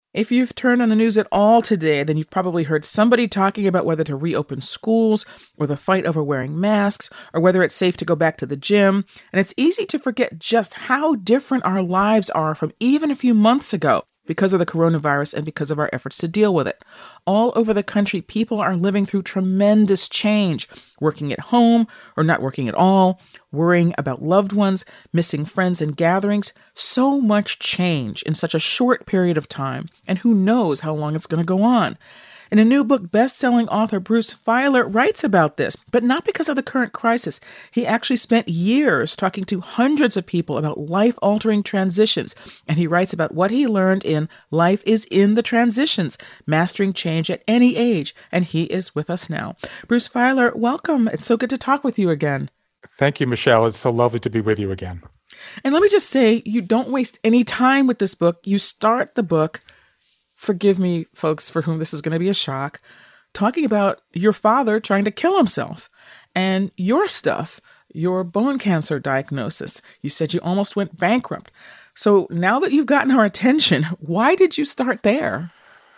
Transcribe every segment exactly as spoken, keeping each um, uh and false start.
If you've turned on the news at all today, then you've probably heard somebody talking about whether to reopen schools or the fight over wearing masks or whether it's safe to go back to the gym. And it's easy to forget just how different our lives are from even a few months ago because of the coronavirus and because of our efforts to deal with it. All over the country, people are living through tremendous change, working at home or not working at all, worrying about loved ones, missing friends and gatherings. So much change in such a short period of time, and who knows how long it's going to go on. In a new book, best-selling author Bruce Feiler writes about this, but not because of the current crisis. He actually spent years talking to hundreds of people about life-altering transitions, and he writes about what he learned in Life is in the Transitions, Mastering Change at Any Age, and he is with us now. Bruce Feiler, welcome. It's so good to talk with you again. Thank you, Michelle. It's so lovely to be with you again. And let me just say, you don't waste any time with this book. You start the book, forgive me, folks, for whom this is going to be a shock, talking about your father trying to kill himself and your stuff, your bone cancer diagnosis. You said you almost went bankrupt. So now that you've gotten our attention, why did you start there?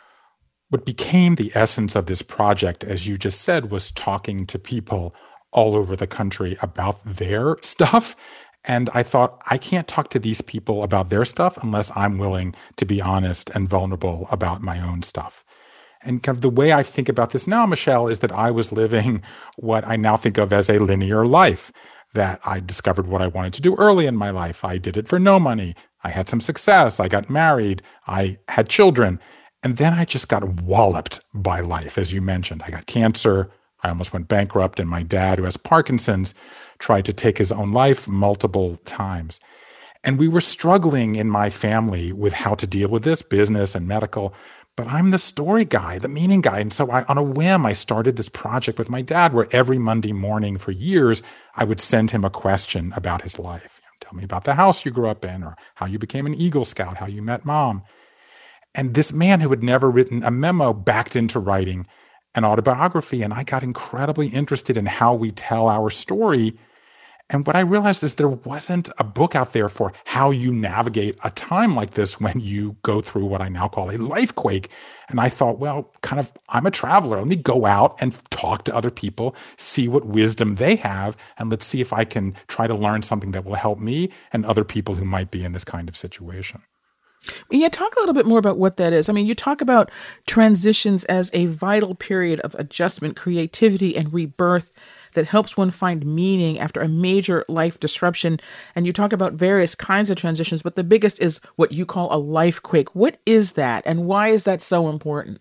What became the essence of this project, as you just said, was talking to people all over the country about their stuff. And I thought, I can't talk to these people about their stuff unless I'm willing to be honest and vulnerable about my own stuff. And kind of the way I think about this now, Michelle, is that I was living what I now think of as a linear life, that I discovered what I wanted to do early in my life. I did it for no money. I had some success. I got married. I had children. And then I just got walloped by life, as you mentioned. I got cancer. I almost went bankrupt, and my dad, who has Parkinson's, tried to take his own life multiple times. And we were struggling in my family with how to deal with this, business and medical. But I'm the story guy, the meaning guy. And so I, on a whim, I started this project with my dad where every Monday morning for years, I would send him a question about his life. You know, tell me about the house you grew up in, or how you became an Eagle Scout, how you met mom. And this man who had never written a memo backed into writing an autobiography. And I got incredibly interested in how we tell our story. And what I realized is there wasn't a book out there for how you navigate a time like this when you go through what I now call a life quake. And I thought, well, kind of, I'm a traveler. Let me go out and talk to other people, see what wisdom they have, and let's see if I can try to learn something that will help me and other people who might be in this kind of situation. Yeah, talk a little bit more about what that is. I mean, you talk about transitions as a vital period of adjustment, creativity, and rebirth that helps one find meaning after a major life disruption. And you talk about various kinds of transitions, but the biggest is what you call a life quake. What is that, and why is that so important?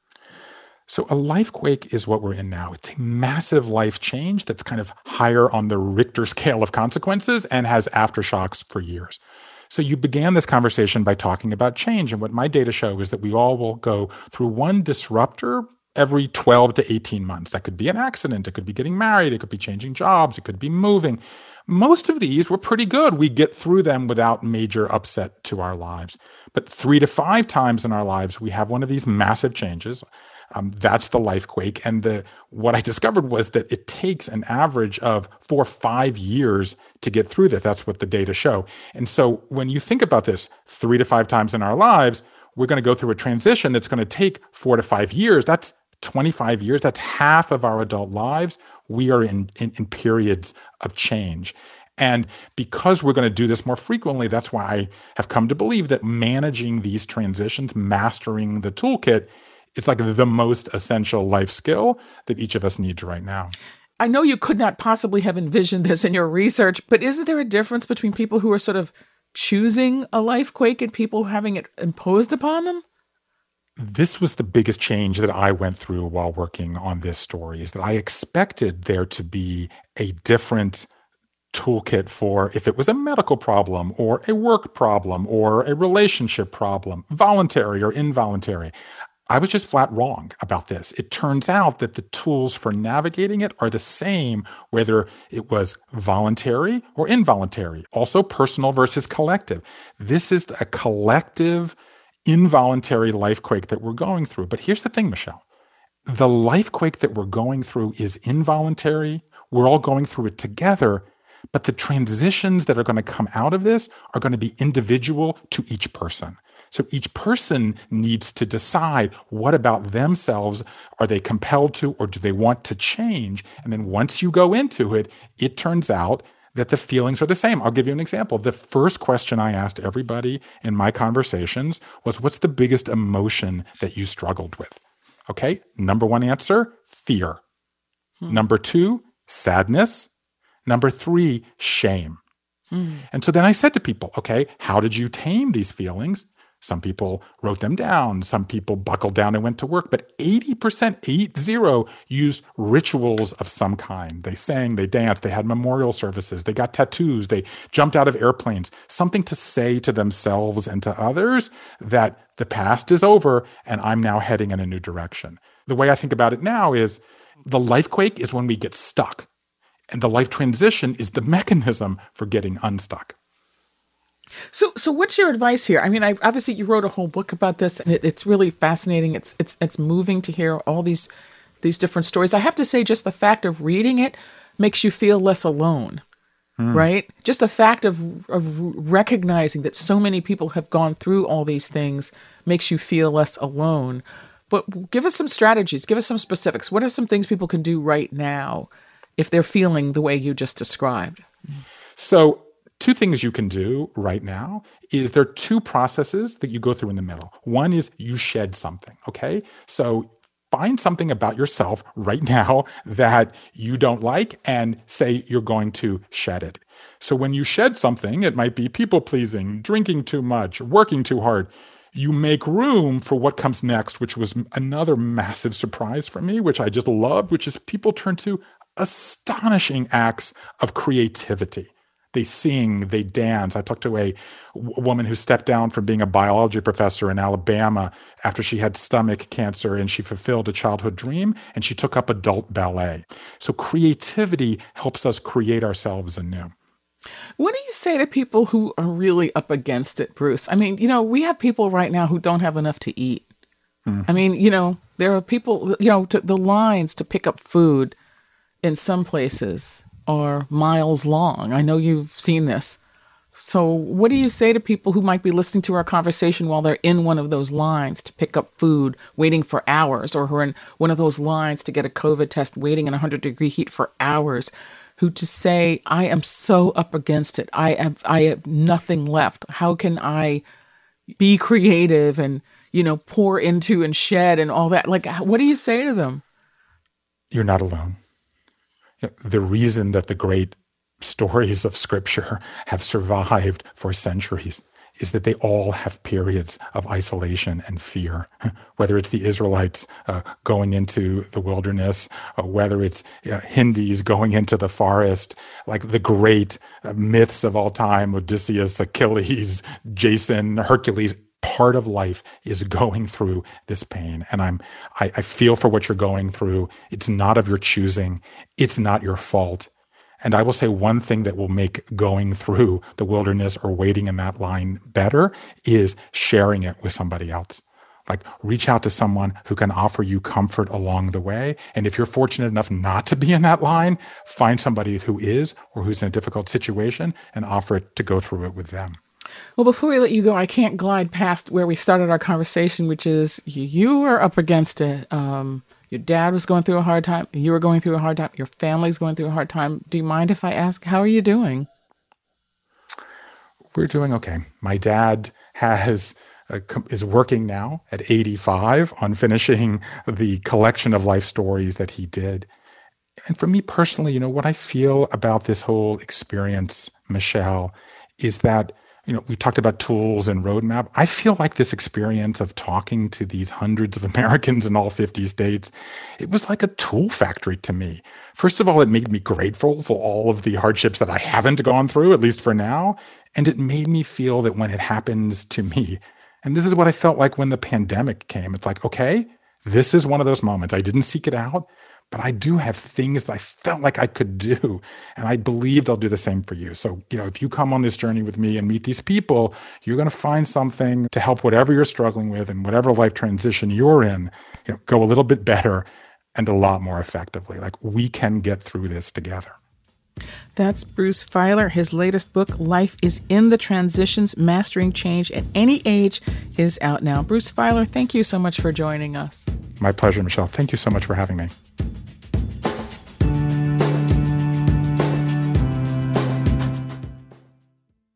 So a life quake is what we're in now. It's a massive life change that's kind of higher on the Richter scale of consequences and has aftershocks for years. So you began this conversation by talking about change. And what my data show is that we all will go through one disruptor every twelve to eighteen months. That could be an accident. It could be getting married. It could be changing jobs. It could be moving. Most of these were pretty good. We get through them without major upset to our lives. But three to five times in our lives, we have one of these massive changes. Um, that's the life quake. And the what I discovered was that it takes an average of four or five years to get through this. That's what the data show. And so when you think about this three to five times in our lives, we're going to go through a transition that's going to take four to five years. That's twenty-five years. That's half of our adult lives. We are in, in, in periods of change. And because we're going to do this more frequently, that's why I have come to believe that managing these transitions, mastering the toolkit, it's like the most essential life skill that each of us needs right now. I know you could not possibly have envisioned this in your research, but isn't there a difference between people who are sort of choosing a life quake and people having it imposed upon them? This was the biggest change that I went through while working on this story, is that I expected there to be a different toolkit for if it was a medical problem or a work problem or a relationship problem, voluntary or involuntary. I was just flat wrong about this. It turns out that the tools for navigating it are the same, whether it was voluntary or involuntary, also personal versus collective. This is a collective, involuntary life quake that we're going through. But here's the thing, Michelle. The life quake that we're going through is involuntary. We're all going through it together. But the transitions that are going to come out of this are going to be individual to each person. So each person needs to decide what about themselves are they compelled to or do they want to change? And then once you go into it, it turns out that the feelings are the same. I'll give you an example. The first question I asked everybody in my conversations was, what's the biggest emotion that you struggled with? Okay, number one answer, fear. Hmm. Number two, sadness. Number three, shame. Hmm. And so then I said to people, okay, how did you tame these feelings? Some people wrote them down. Some people buckled down and went to work. But eighty percent, eight zero, used rituals of some kind. They sang, they danced, they had memorial services, they got tattoos, they jumped out of airplanes. Something to say to themselves and to others that the past is over and I'm now heading in a new direction. The way I think about it now is the life quake is when we get stuck. And the life transition is the mechanism for getting unstuck. So, so what's your advice here? I mean, I, obviously you wrote a whole book about this, and it, it's really fascinating. It's it's it's moving to hear all these these different stories. I have to say, just the fact of reading it makes you feel less alone, hmm. right? Just the fact of of recognizing that so many people have gone through all these things makes you feel less alone. But give us some strategies. Give us some specifics. What are some things people can do right now if they're feeling the way you just described? So. Two things you can do right now is there are two processes that you go through in the middle. One is you shed something, okay? So find something about yourself right now that you don't like and say you're going to shed it. So when you shed something, it might be people-pleasing, drinking too much, working too hard. You make room for what comes next, which was another massive surprise for me, which I just loved, which is people turn to astonishing acts of creativity. They sing, they dance. I talked to a, w- woman who stepped down from being a biology professor in Alabama after she had stomach cancer and she fulfilled a childhood dream and she took up adult ballet. So creativity helps us create ourselves anew. What do you say to people who are really up against it, Bruce? I mean, you know, we have people right now who don't have enough to eat. Mm-hmm. I mean, you know, there are people, you know, to, the lines to pick up food in some places are miles long. I know you've seen this. So what do you say to people who might be listening to our conversation while they're in one of those lines to pick up food, waiting for hours, or who are in one of those lines to get a COVID test, waiting in one hundred degree heat for hours, who to say, I am so up against it. I have, I have nothing left. How can I be creative and, you know, pour into and shed and all that? Like, what do you say to them? You're not alone. The reason that the great stories of Scripture have survived for centuries is that they all have periods of isolation and fear, whether it's the Israelites uh, going into the wilderness, or whether it's uh, Hindis going into the forest, like the great uh, myths of all time, Odysseus, Achilles, Jason, Hercules. Part of life is going through this pain. And I'm, I, I feel for what you're going through. It's not of your choosing. It's not your fault. And I will say one thing that will make going through the wilderness or waiting in that line better is sharing it with somebody else. Like reach out to someone who can offer you comfort along the way. And if you're fortunate enough not to be in that line, find somebody who is or who's in a difficult situation and offer it to go through it with them. Well, before we let you go, I can't glide past where we started our conversation, which is you were up against it. Um, your dad was going through a hard time. You were going through a hard time. Your family's going through a hard time. Do you mind if I ask, how are you doing? We're doing okay. My dad has uh, is working now at eighty-five on finishing the collection of life stories that he did. And for me personally, you know, what I feel about this whole experience, Michelle, is that you know, we talked about tools and roadmap. I feel like this experience of talking to these hundreds of Americans in all fifty states, it was like a tool factory to me. First of all, it made me grateful for all of the hardships that I haven't gone through, at least for now. And it made me feel that when it happens to me, and this is what I felt like when the pandemic came, it's like, okay, this is one of those moments. I didn't seek it out, but I do have things that I felt like I could do. And I believed I'll do the same for you. So, you know, if you come on this journey with me and meet these people, you're going to find something to help whatever you're struggling with and whatever life transition you're in, you know, go a little bit better and a lot more effectively. Like we can get through this together. That's Bruce Feiler. His latest book, Life is in the Transitions, Mastering Change at Any Age, is out now. Bruce Feiler, thank you so much for joining us. My pleasure, Michelle. Thank you so much for having me.